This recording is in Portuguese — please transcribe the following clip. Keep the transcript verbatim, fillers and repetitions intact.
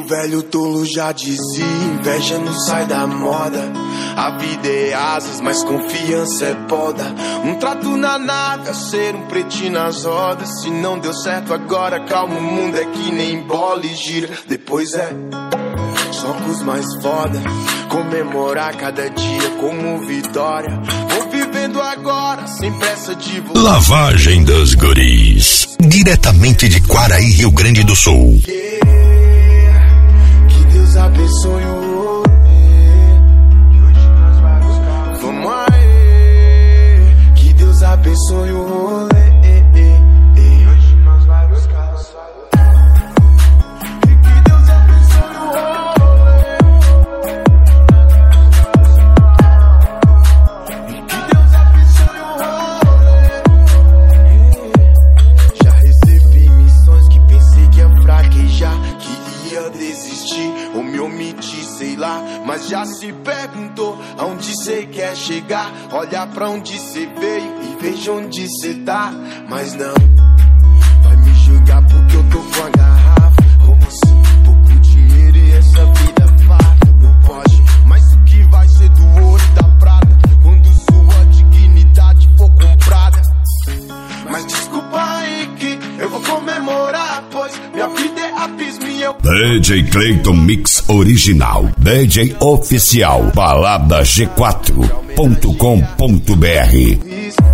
velho tolo já dizia, inveja não sai da moda. A vida é asas, mas confiança é poda. Um trato na nave, a ser um pretinho nas rodas. Se não deu certo agora, calma, o mundo é que nem bola e gira. Depois é só com os mais foda. Comemorar cada dia como vitória. Vou vivendo agora, sem pressa de voltar. Lavagem dos Guris, diretamente de Quaraí, Rio Grande do Sul. Yeah. Que Deus abençoe o rolê. Hoje nós vai buscar. Vamos aí. Que Deus abençoe o rolê. Hoje nós vai buscar. Que Deus abençoe o rolê. Que Deus abençoe o rolê. Já recebi missões que pensei que ia fraquejar, que ia desistir ou me omitir, sei lá. Mas já se perguntou aonde cê quer chegar. Olha pra onde cê veio e veja onde cê tá. Mas não vai me julgar porque eu tô com a garrafa. Como assim? Pouco dinheiro e essa vida farta. Não pode, mas o que vai ser do ouro e da prata quando sua dignidade for comprada? Mas desculpa aí que eu vou comemorar, pois minha vida é abismo e eu... D J Clayton Mix Original, D J Oficial, balada g quatro ponto com ponto b r.